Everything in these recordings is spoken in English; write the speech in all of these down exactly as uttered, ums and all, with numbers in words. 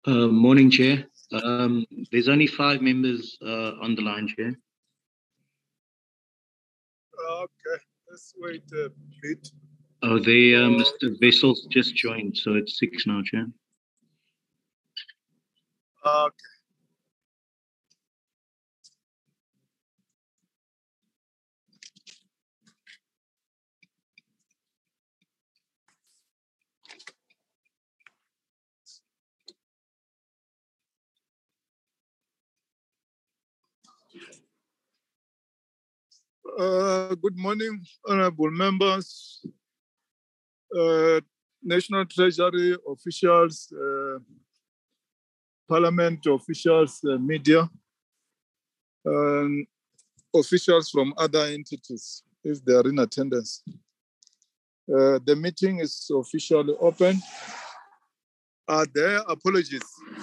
Uh, morning, Chair. Um, there's only five members uh, on the line, Chair. Okay, let's wait a bit. Oh, they, uh, Mister Vessels just joined, so it's six now, Chair. Okay. Uh, good morning, honorable members, uh, National Treasury officials, uh, Parliament officials, uh, media, and officials from other entities, if they are in attendance. Uh, the meeting is officially open. Are there apologies?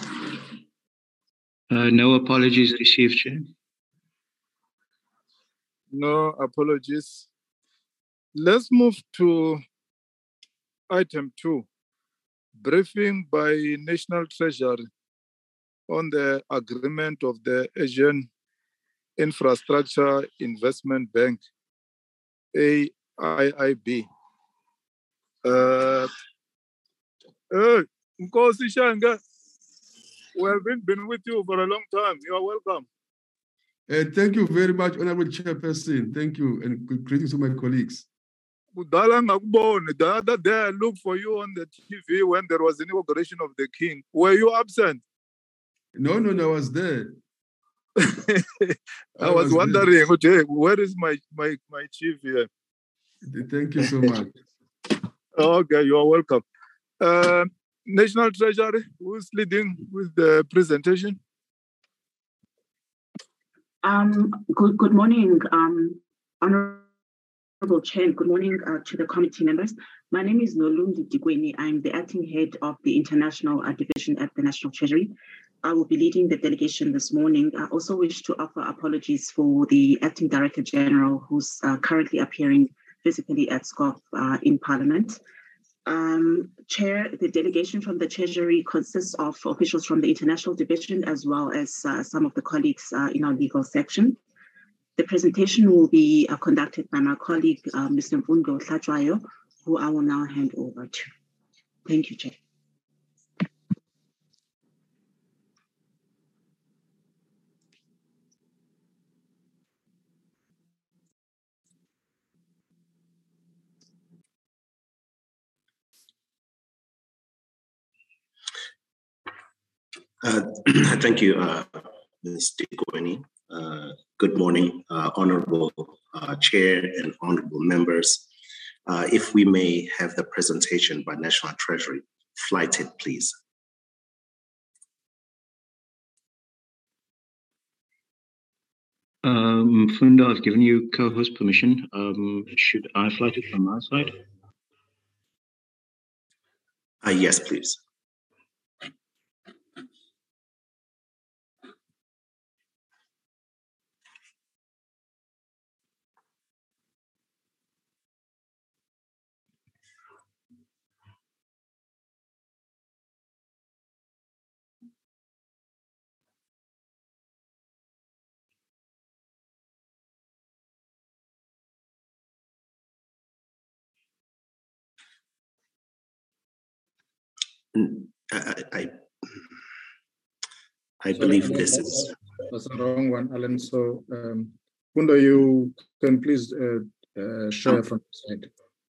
Uh, no apologies received, Chair. No apologies. Let's move to item two, briefing by National Treasury on the agreement of the Asian Infrastructure Investment Bank, A I I B. Uh, hey, Nkosi Shanga, we have been, been with you for a long time. You are welcome. Uh, thank you very much, Honorable Chairperson. Thank you, and greetings to my colleagues. The other day, I looked for you on the T V when there was an inauguration of the king. Were you absent? No, no, no, I was there. I, I was, was wondering, okay, where is my, my, my chief here? Thank you so much. Okay, you are welcome. Uh, National Treasury, who's leading with the presentation? Um, good, good morning, um, Honorable Chair. Good morning uh, to the committee members. My name is Nolundi Digweni. I'm the acting head of the International uh, Division at the National Treasury. I will be leading the delegation this morning. I also wish to offer apologies for the Acting Director General, who's uh, currently appearing physically at SCOF uh, in Parliament. Um, Chair, the delegation from the Treasury consists of officials from the International Division as well as uh, some of the colleagues uh, in our legal section. The presentation will be uh, conducted by my colleague, uh, Mister Mfundo Tlajwayo, who I will now hand over to. Thank you, Chair. Uh, thank you, uh, Miz Digweni. Uh, good morning, uh, Honorable uh, Chair and Honorable members. Uh, if we may have the presentation by National Treasury flighted, please. Um, Funda, I've given you co-host permission. Um, should I flight it from my side? Uh, yes, please. I, I, I believe Sorry, this is... That's the wrong one, Alan. So, um, Funda, you can please uh, uh, share from the side.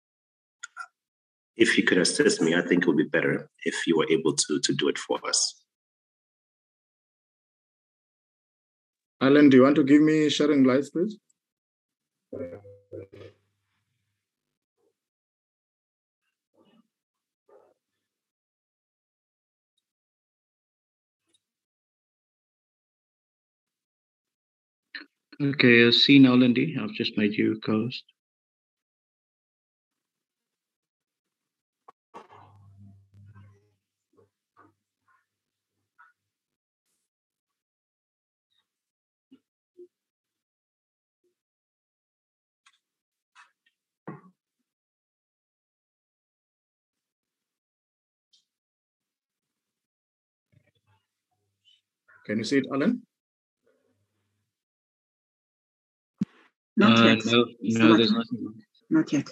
If you could assist me, I think it would be better if you were able to, to do it for us. Alan, do you want to give me sharing lights, please? Okay, uh, see now, Lindy. I've just made you co-host. Can you see it, Alan? Not Uh, yet. no, It's no, not- there's nothing. Not yet.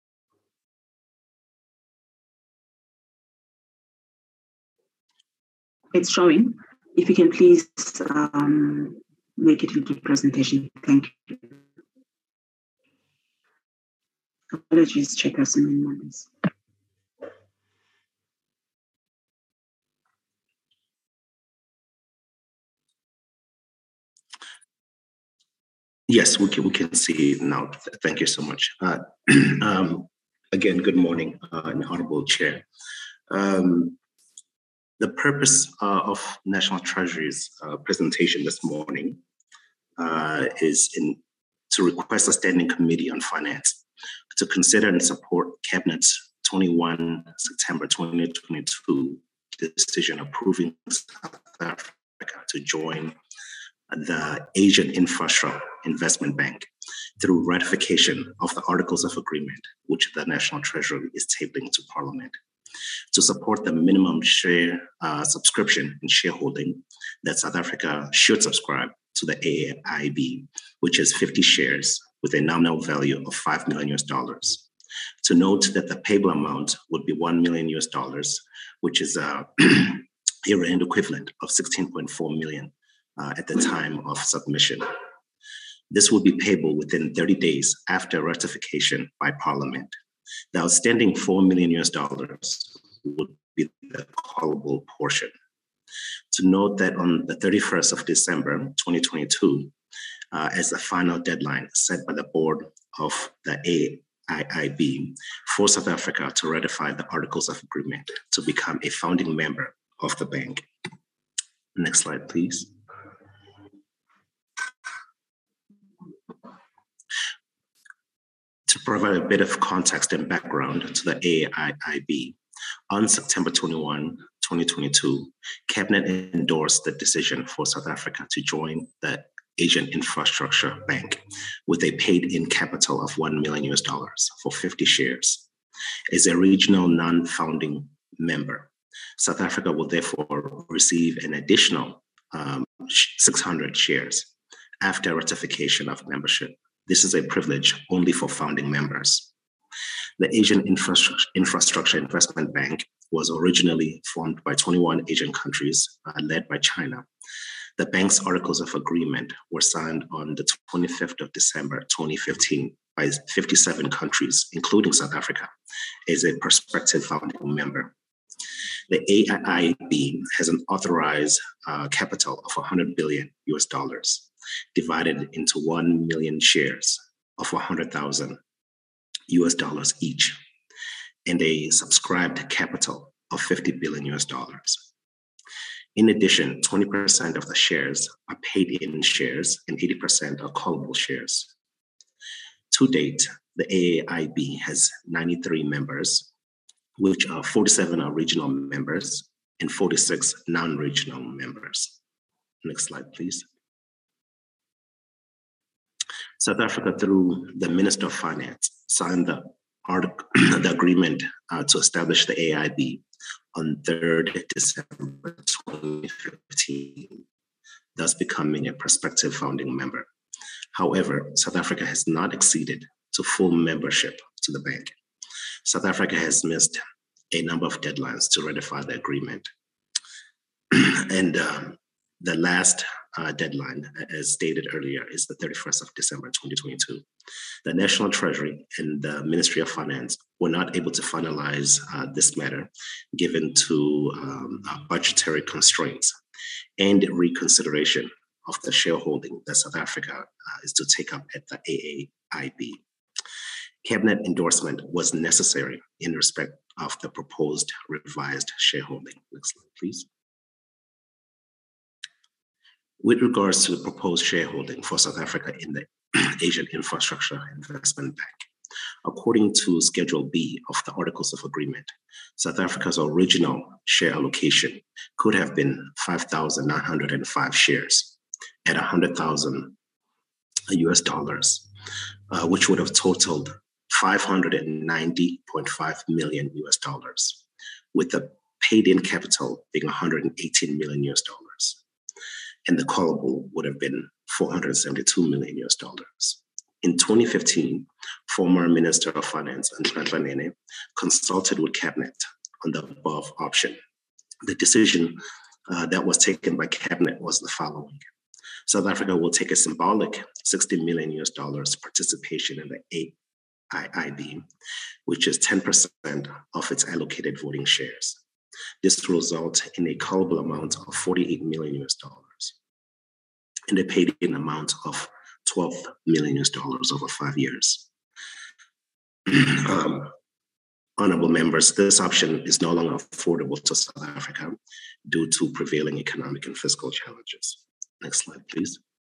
It's showing. If you can please um, make it into presentation. Thank you. Apologies, Chairperson and members. Yes, we can, we can see it now. Th- Thank you so much. Uh, um, again, good morning, uh, and Honorable Chair. Um, the purpose uh, of National Treasury's uh, presentation this morning uh, is in to request a standing committee on finance to consider and support Cabinet's twenty-first September twenty twenty-two decision approving South Africa to join the Asian Infrastructure Investment Bank through ratification of the Articles of Agreement, which the National Treasury is tabling to Parliament. To support the minimum share uh, subscription and shareholding that South Africa should subscribe to the A I B, which is fifty shares with a nominal value of five million U S dollars. To note that the payable amount would be one million U S dollars, which is a year-end equivalent of sixteen point four million uh, at the time of submission. This will be payable within thirty days after ratification by Parliament. The outstanding four million U S dollars would be the callable portion. To note that on the thirty-first of December twenty twenty-two, uh, as the final deadline set by the board of the A I I B for South Africa to ratify the Articles of Agreement to become a founding member of the bank. Next slide, please. To provide a bit of context and background to the A I I B, on September twenty-first, twenty twenty-two, Cabinet endorsed the decision for South Africa to join the Asian Infrastructure Bank with a paid-in capital of one million U S dollars for fifty shares. As a regional non-founding member, South Africa will therefore receive an additional um, six hundred shares after ratification of membership. This is a privilege only for founding members. The Asian Infrastructure, Infrastructure Investment Bank was originally formed by twenty-one Asian countries, uh, led by China. The bank's Articles of Agreement were signed on the twenty-fifth of December twenty fifteen by fifty-seven countries, including South Africa, as a prospective founding member. The A I I B has an authorized uh, capital of one hundred billion U S dollars, divided into one million shares of one hundred thousand U S dollars each, and a subscribed capital of fifty billion U S dollars. In addition, twenty percent of the shares are paid in shares and eighty percent are callable shares. To date, the A I I B has ninety-three members, which are forty-seven are regional members and forty-six non-regional members. Next slide, please. South Africa, through the Minister of Finance, signed the, article, the agreement uh, to establish the A I I B on third December twenty fifteen, thus becoming a prospective founding member. However, South Africa has not acceded to full membership to the bank. South Africa has missed a number of deadlines to ratify the agreement. and um, the last uh, deadline, as stated earlier, is the thirty-first of December twenty twenty-two. The National Treasury and the Ministry of Finance were not able to finalize uh, this matter given to um, budgetary constraints and reconsideration of the shareholding that South Africa uh, is to take up at the A I I B. Cabinet endorsement was necessary in respect of the proposed revised shareholding. Next slide, please. With regards to the proposed shareholding for South Africa in the Asian Infrastructure Investment Bank, according to Schedule B of the Articles of Agreement, South Africa's original share allocation could have been five thousand nine hundred five shares at one hundred thousand U S dollars, uh, which would have totaled five hundred ninety point five million U S dollars, with the paid-in capital being one hundred eighteen million U S dollars. and the callable would have been four hundred seventy-two million U S dollars. In twenty fifteen, former Minister of Finance Nhlanhla Nene consulted with Cabinet on the above option. The decision uh, that was taken by Cabinet was the following. South Africa will take a symbolic sixty million U S dollars participation in the A I I B, which is ten percent of its allocated voting shares. This will result in a callable amount of forty-eight million U S dollars and a paid-in amount of twelve million U S dollars over five years. um, Honorable members, this option is no longer affordable to South Africa due to prevailing economic and fiscal challenges. Next slide, please.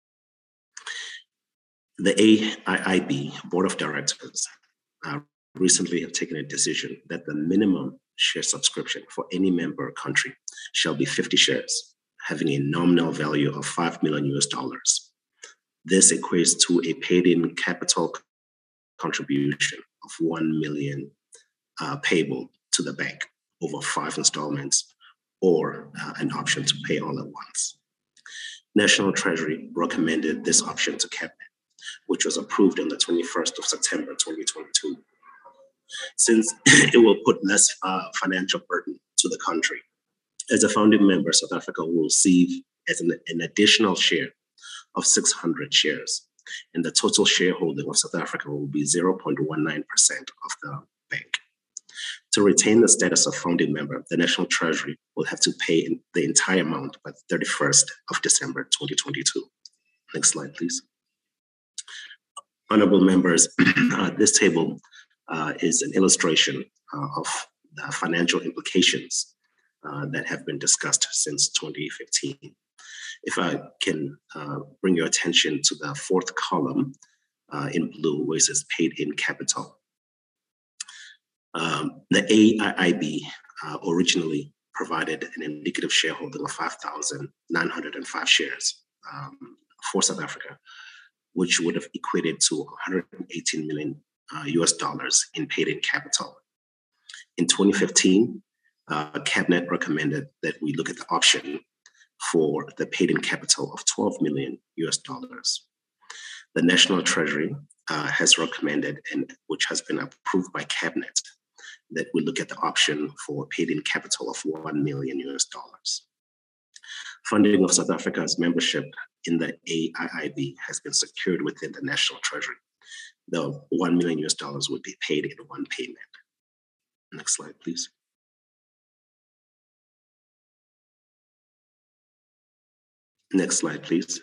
The A I I B Board of Directors uh, recently have taken a decision that the minimum share subscription for any member country shall be fifty shares, having a nominal value of five million U S dollars. This equates to a paid-in capital contribution of one million uh, payable to the bank over five installments or uh, an option to pay all at once. National Treasury recommended this option to Cabinet, which was approved on the twenty-first of September twenty twenty-two. Since it will put less uh, financial burden to the country. As a founding member, South Africa will receive as an, an additional share of six hundred shares, and the total shareholding of South Africa will be zero point one nine percent of the bank. To retain the status of founding member, the National Treasury will have to pay the entire amount by the thirty-first of December twenty twenty-two. Next slide, please. Honorable members, uh, this table uh, is an illustration uh, of the financial implications uh, that have been discussed since twenty fifteen. If I can uh, bring your attention to the fourth column uh, in blue, where it says paid-in capital. Um, the A I I B uh, originally provided an indicative shareholding of five thousand nine hundred five shares um, for South Africa, which would have equated to one hundred eighteen million uh, U S dollars in paid-in capital. In twenty fifteen, uh, Cabinet recommended that we look at the option for the paid-in capital of twelve million U S dollars. The National Treasury uh, has recommended, and which has been approved by Cabinet, that we look at the option for paid-in capital of one million U S dollars. Funding of South Africa's membership in the A I I B has been secured within the National Treasury. The one million U S dollars would be paid in one payment. Next slide, please. Next slide, please.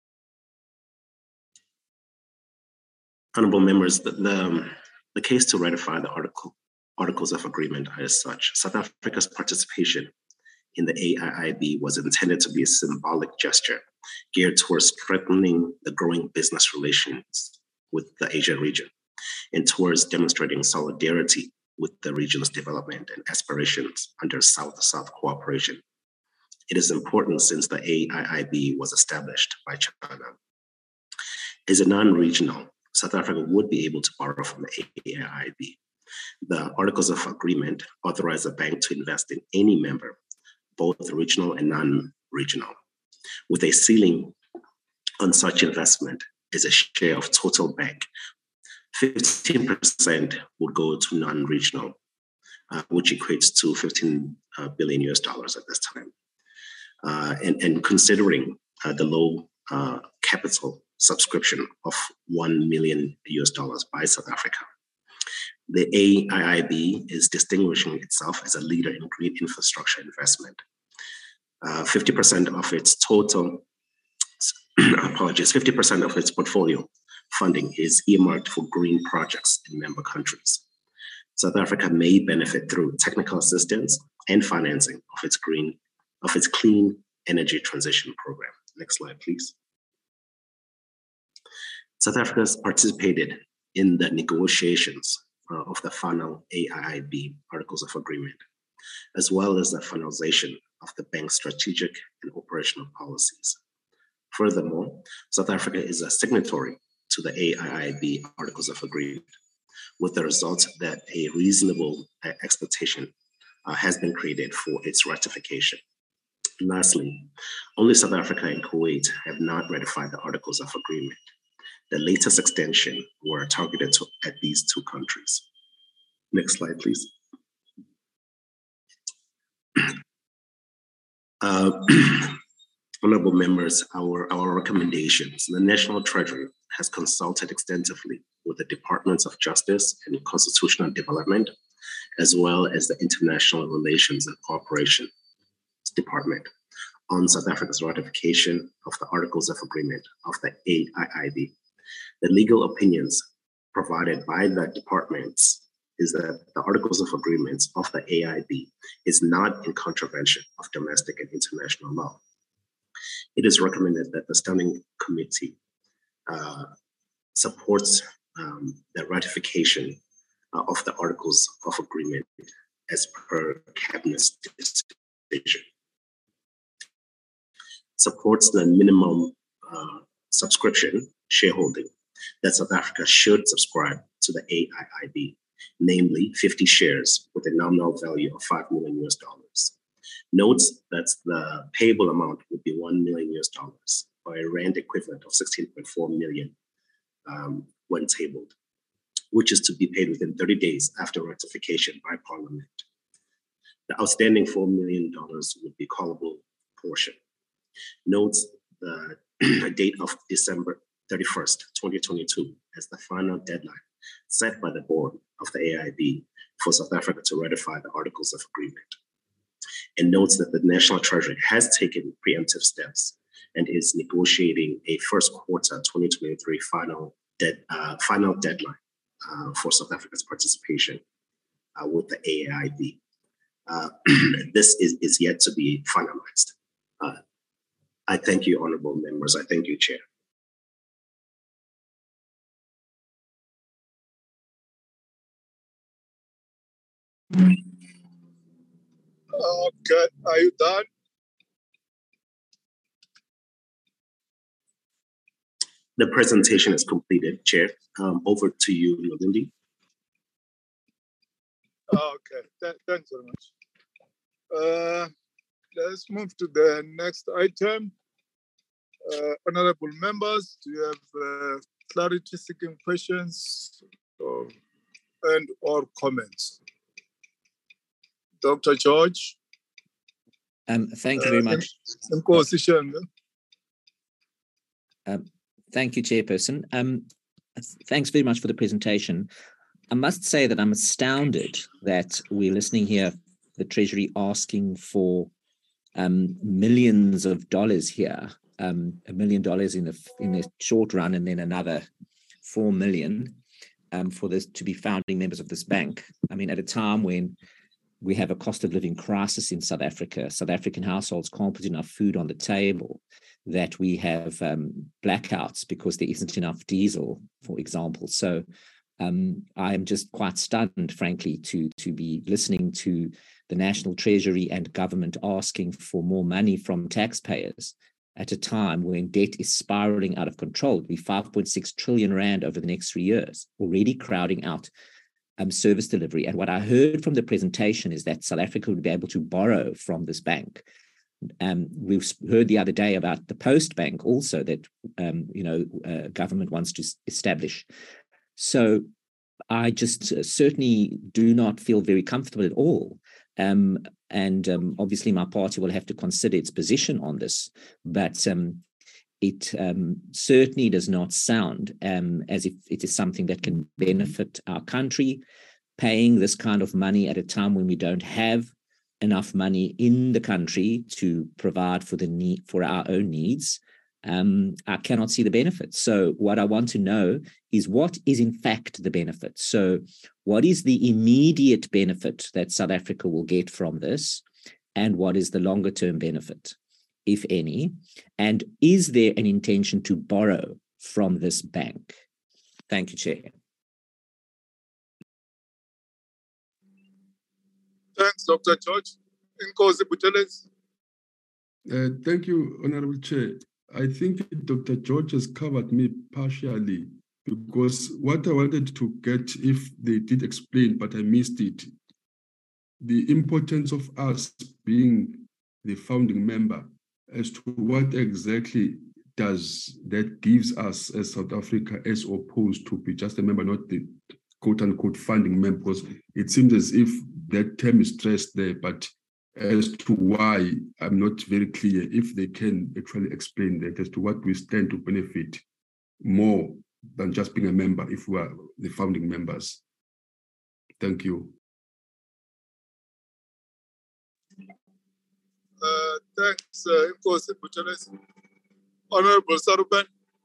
Honorable members, the, the, the case to ratify the article, Articles of Agreement are as such. South Africa's participation in the A I I B was intended to be a symbolic gesture geared towards strengthening the growing business relations with the Asia region and towards demonstrating solidarity with the region's development and aspirations under South-South cooperation. It is important since the A I I B was established by China. As a non-regional, South Africa would be able to borrow from the A I I B. The Articles of Agreement authorize the bank to invest in any member, both regional and non-regional, with a ceiling on such investment is a share of total bank. fifteen percent would go to non-regional, uh, which equates to fifteen uh, billion U S dollars at this time. Uh, and, and considering uh, the low uh, capital subscription of one million U S dollars by South Africa, the A I I B is distinguishing itself as a leader in green infrastructure investment. Uh, fifty percent of its total, apologies, fifty percent of its portfolio funding is earmarked for green projects in member countries. South Africa may benefit through technical assistance and financing of its green, of its clean energy transition program. Next slide, please. South Africa has participated in the negotiations uh, of the final A I I B Articles of Agreement, as well as the finalization of the bank's strategic and operational policies. Furthermore, South Africa is a signatory to the A I I B Articles of Agreement, with the result that a reasonable expectation uh, has been created for its ratification. Lastly, only South Africa and Kuwait have not ratified the Articles of Agreement. The latest extension were targeted to, at these two countries. Next slide, please. Uh, Honorable members, our, our recommendations. The National Treasury has consulted extensively with the Departments of Justice and Constitutional Development, as well as the International Relations and Cooperation Department on South Africa's ratification of the Articles of Agreement of the A I I B. The legal opinions provided by the departments is that the Articles of Agreement of the A I B is not in contravention of domestic and international law. It is recommended that the Standing Committee uh, supports um, the ratification uh, of the Articles of Agreement as per Cabinet's decision. Supports the minimum uh, subscription shareholding that South Africa should subscribe to the A I I B, namely fifty shares with a nominal value of five million U S dollars. Notes that the payable amount would be one million U S dollars, or a rand equivalent of sixteen point four million um, when tabled, which is to be paid within thirty days after ratification by Parliament. The outstanding four million dollars would be callable portion. Notes the date of December thirty-first, twenty twenty-two as the final deadline set by the board of the A I B for South Africa to ratify the Articles of Agreement, and notes that the National Treasury has taken preemptive steps and is negotiating a first quarter twenty twenty-three final, dead, uh, final deadline uh, for South Africa's participation uh, with the A I B. Uh, this is, is yet to be finalized. Uh, I thank you, honorable members. I thank you, Chair. Okay, are you done? The presentation is completed, Chair. Um, over to you, Nolundi. Okay, Th thanks very much. Uh, let's move to the next item. Uh, honorable members, do you have uh, clarity-seeking questions or, and or comments? Doctor George? Um, thank you very much. Uh, in, in position. Um, thank you, Chairperson. Um, thanks very much for the presentation. I must say that I'm astounded that we're listening here, the Treasury asking for um, millions of dollars here, um, a million dollars in the in the short run, and then another four million um, for this to be founding members of this bank. I mean, at a time when we have a cost of living crisis in South Africa, South African households can't put enough food on the table, that we have um, blackouts because there isn't enough diesel, for example. So um, I am just quite stunned, frankly, to, to be listening to the National Treasury and government asking for more money from taxpayers at a time when debt is spiraling out of control. It'll be five point six trillion rand over the next three years, already crowding out Um, service delivery. And what I heard from the presentation is that South Africa would be able to borrow from this bank. Um, we've heard the other day about the Post Bank also that, um, you know, uh, government wants to establish. So I just uh, certainly do not feel very comfortable at all. Um, and um, obviously my party will have to consider its position on this, but um, it um, certainly does not sound um, as if it is something that can benefit our country. Paying this kind of money at a time when we don't have enough money in the country to provide for the need for our own needs, um, I cannot see the benefit. So what I want to know is what is in fact the benefit. So what is the immediate benefit that South Africa will get from this, and what is the longer term benefit, if any, and is there an intention to borrow from this bank? Thank you, Chair. Thanks, Doctor George. Nkosi Buthelezi. Uh, thank you, Honorable Chair. I think Doctor George has covered me partially, because what I wanted to get, if they did explain, but I missed it, the importance of us being the founding member as to what exactly does that gives us as South Africa as opposed to be just a member, not the quote unquote founding member, because it seems as if that term is stressed there, but as to why, I'm not very clear if they can actually explain that as to what we stand to benefit more than just being a member if we are the founding members. Thank you. Uh, thanks, uh, Inkosi Butcheres. Honorable Saruban.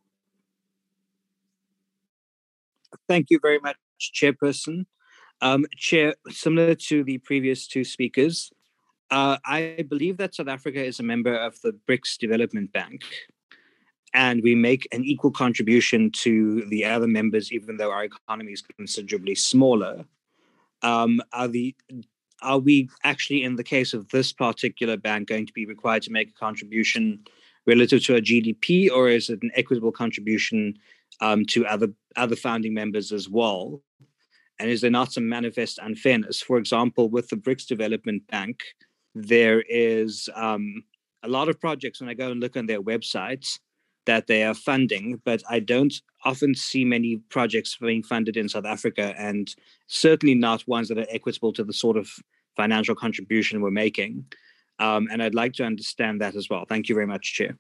Thank you very much, Chairperson. Um, Chair, similar to the previous two speakers, uh, I believe that South Africa is a member of the BRICS Development Bank, and we make an equal contribution to the other members, even though our economy is considerably smaller. Um, are the are we actually, in the case of this particular bank, going to be required to make a contribution relative to our G D P, or is it an equitable contribution um, to other other founding members as well? And is there not some manifest unfairness? For example, with the BRICS Development Bank, there is um, a lot of projects, when I go and look on their websites, that they are funding, but I don't often see many projects being funded in South Africa, and certainly not ones that are equitable to the sort of financial contribution we're making. Um, and I'd like to understand that as well. Thank you very much, Chair.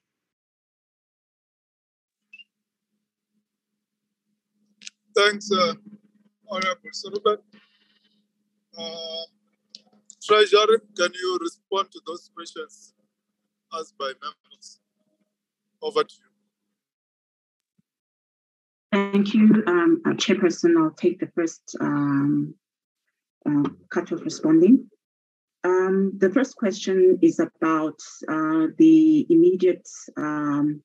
Thanks, uh, Honorable Saruban. Uh, Treasurer, can you respond to those questions asked by members? Over to you. Thank you, um, uh, Chairperson. I'll take the first um, uh, cut of responding. Um, the first question is about uh, the immediate um,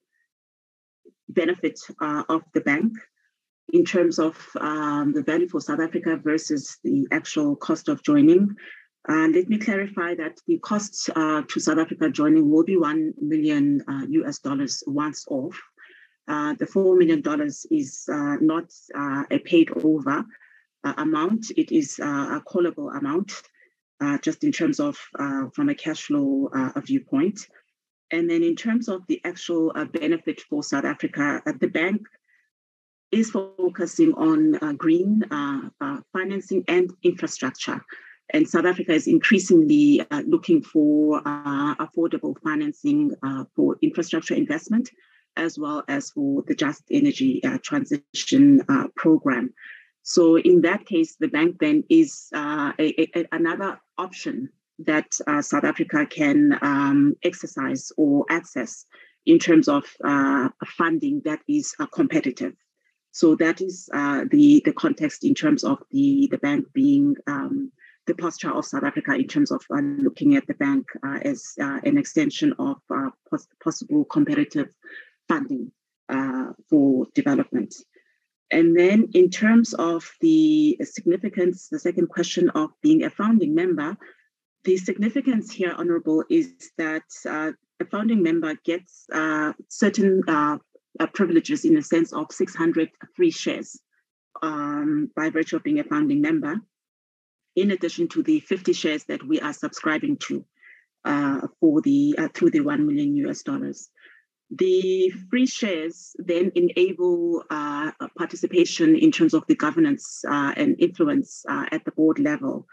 benefit uh, of the bank in terms of um, the value for South Africa versus the actual cost of joining. Uh, let me clarify that the cost uh, to South Africa joining will be one million uh, U S dollars once off. Uh, the four million dollars is uh, not uh, a paid over uh, amount. It is uh, a callable amount, uh, just in terms of uh, from a cash flow uh, viewpoint. And then in terms of the actual uh, benefit for South Africa, uh, the bank is focusing on uh, green uh, uh, financing and infrastructure. And South Africa is increasingly uh, looking for uh, affordable financing uh, for infrastructure investment, as well as for the Just Energy uh, Transition uh, Program. So in that case, the bank then is uh, a, a, another option that uh, South Africa can um, exercise or access in terms of uh, funding that is uh, competitive. So that is uh, the, the context in terms of the, the bank being um, the posture of South Africa in terms of uh, looking at the bank uh, as uh, an extension of uh, pos- possible competitive funding uh, for development. And then in terms of the significance, the second question of being a founding member, the significance here, Honorable, is that uh, a founding member gets uh, certain uh, uh, privileges in the sense of six hundred free shares um, by virtue of being a founding member, in addition to the fifty shares that we are subscribing to uh, for the uh, through the one million U S dollars. The free shares then enable uh, participation in terms of the governance uh, and influence uh, at the board level,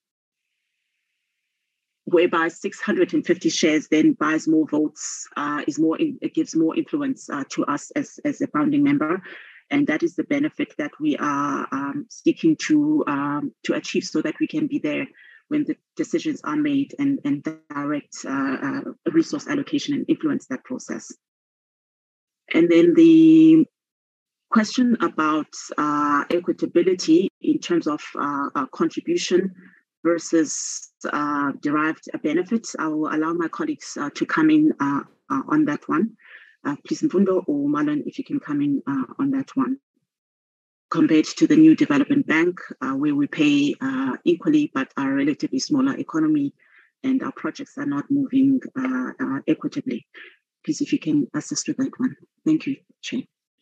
whereby six hundred fifty shares then buys more votes, uh, is more, it gives more influence uh, to us as, as a founding member. And that is the benefit that we are um, seeking to um, to achieve, so that we can be there when the decisions are made and, and direct uh, uh, resource allocation and influence that process. And then the question about uh, equitability in terms of uh, uh, contribution versus uh, derived benefits, I will allow my colleagues uh, to come in uh, uh, on that one. Uh, please, Mfundo or Marlon, if you can come in uh, on that one. Compared to the new development bank, uh, where we pay uh, equally, but are a relatively smaller economy, and our projects are not moving uh, uh, equitably. Please, if you can assist with that one. Thank you, Chair.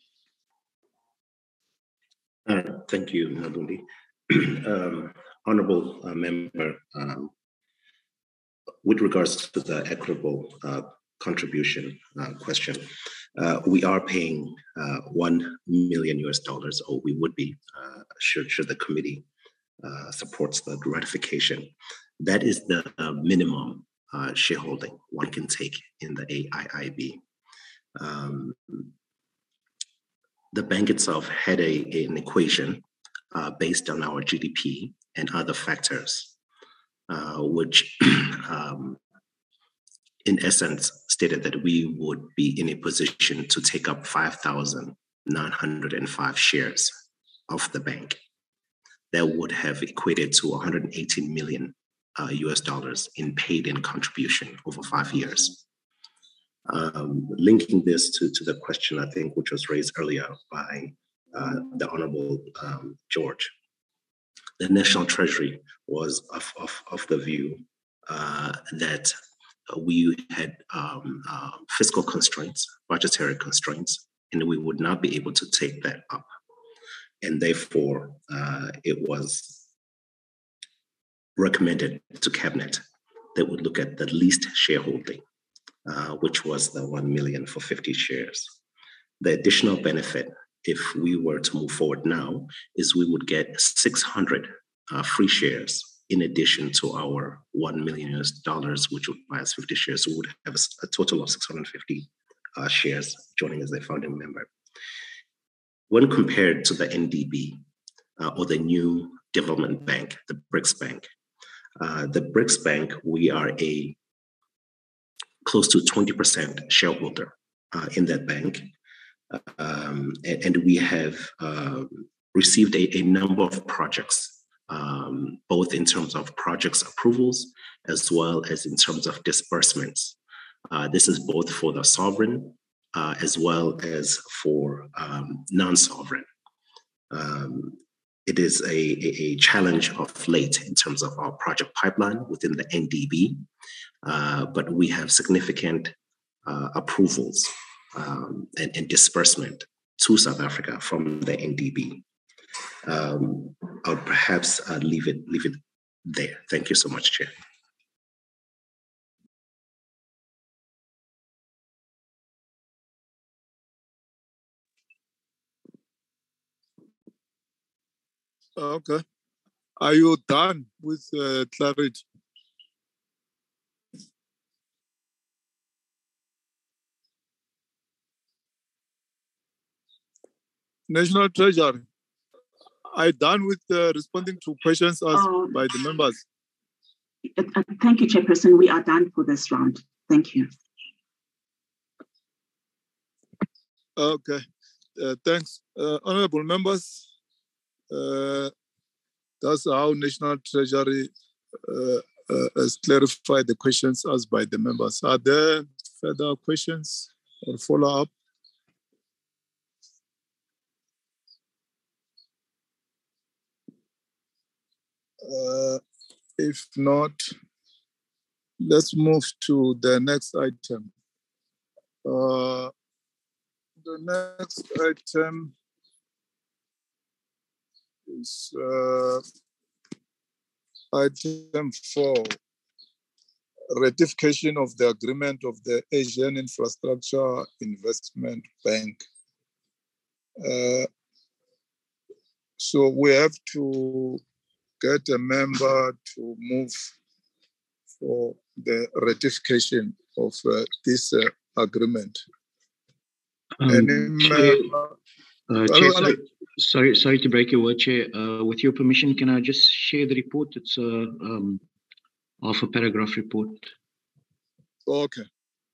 Uh, thank you, Nadundi. um, Honorable uh, Member, um, with regards to the equitable uh, contribution uh, question, uh, we are paying uh, one million U S dollars, or we would be, uh, should, should the committee uh, supports the ratification. That is the uh, minimum uh, shareholding one can take in the A I I B. Um, the bank itself had a, an equation uh, based on our G D P and other factors, uh, which um, in essence stated that we would be in a position to take up five thousand nine hundred five shares of the bank. That would have equated to one hundred eighteen million uh, U S dollars in paid-in contribution over five years. Um, linking this to, to the question, I think, which was raised earlier by uh, the Honorable um, George, the National Treasury was of, of, of the view uh, that we had um, uh, fiscal constraints, budgetary constraints, and we would not be able to take that up. And therefore, uh, it was recommended to Cabinet that would look at the least shareholding, uh, which was the one million for fifty shares. The additional benefit, if we were to move forward now, is we would get six hundred uh, free shares in addition to our one million U S dollars, which would buy us fifty shares. So we would have a, a total of six hundred fifty uh, shares joining as a founding member. When compared to the N D B uh, or the new development bank, the BRICS Bank, uh, the BRICS Bank, we are a close to twenty percent shareholder uh, in that bank. Um, and, and we have uh, received a, a number of projects, um, both in terms of projects approvals, as well as in terms of disbursements. Uh, this is both for the sovereign, uh, as well as for um, non-sovereign. Um, it is a, a, a challenge of late in terms of our project pipeline within the N D B, uh, but we have significant uh, approvals um, and, and disbursement to South Africa from the N D B. Um, I'll perhaps uh, leave it leave it there. Thank you so much, Chair. Okay. Are you done with uh, clarity? National Treasury, are you done with uh, responding to questions asked Oh. by the members? Uh, uh, Thank you, Chairperson. We are done for this round. Thank you. Okay. Uh, thanks. Uh, honorable members, uh, that's how National Treasury uh, uh, has clarified the questions asked by the members. Are there further questions or follow-up? Uh, if not, let's move to the next item. Uh, the next item is uh, item four, ratification of the agreement of the Asian Infrastructure Investment Bank. Uh, so we have to get a member to move for the ratification of uh, this uh, agreement. Um, Any Chair, member? uh, Chair, sorry, sorry, sorry to break your word, Chair. Uh, with your permission, can I just share the report? It's a um, half a paragraph report. Okay.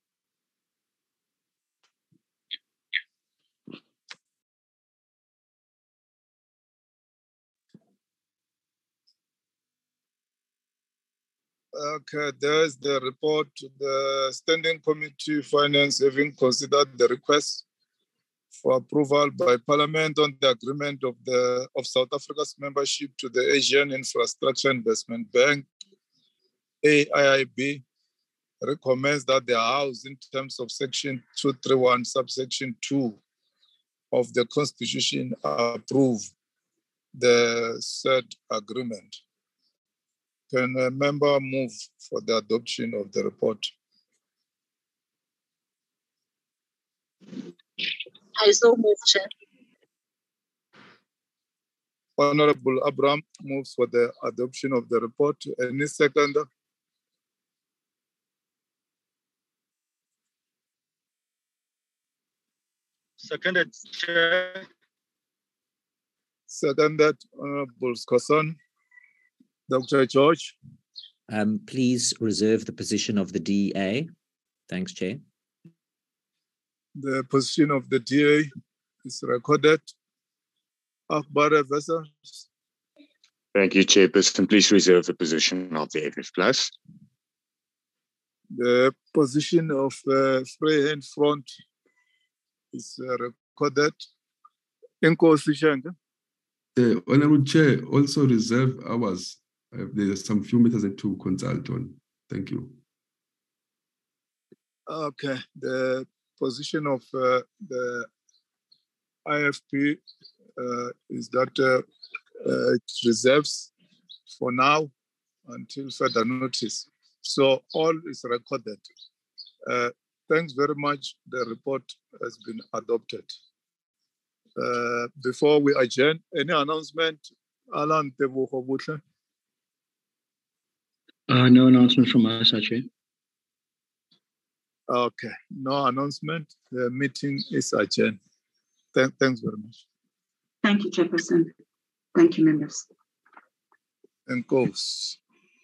Okay, there's the report. The Standing Committee Finance, having considered the request for approval by Parliament on the agreement of the of South Africa's membership to the Asian Infrastructure Investment Bank, A I I B, recommends that the House, in terms of Section two thirty-one, subsection two of the Constitution, approve the said agreement. Can a member move for the adoption of the report? I so move, Chair. Honorable Abraham moves for the adoption of the report. Any seconder? Seconded, Chair. Seconded, Honorable Skoson. Doctor George. Um, please reserve the position of the D A. Thanks, Chair. The position of the D A is recorded. Akbar Vessel. Thank you, Chairperson. Please reserve the position of the F F plus. The position of uh, Freehand Front is uh, recorded. Inkosi Shenga. The Honorable Chair, also reserve ours. Uh, there's some few matters to consult on. Thank you. Okay, the position of uh, the I F P uh, is that uh, uh, it reserves for now until further notice. So all is recorded. Uh, thanks very much. The report has been adopted. Uh, before we adjourn, any announcement? Alan Tebuhobutle? Uh, no announcement from us, Chair. Okay, no announcement. The meeting is adjourned. Th- thanks very much. Thank you, Chairperson. Thank you, members. And goes.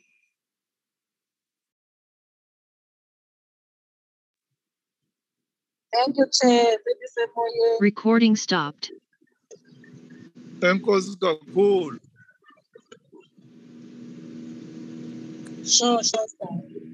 Thank you, Chair. Recording stopped. Thank you, cool. Sure, sure, sir.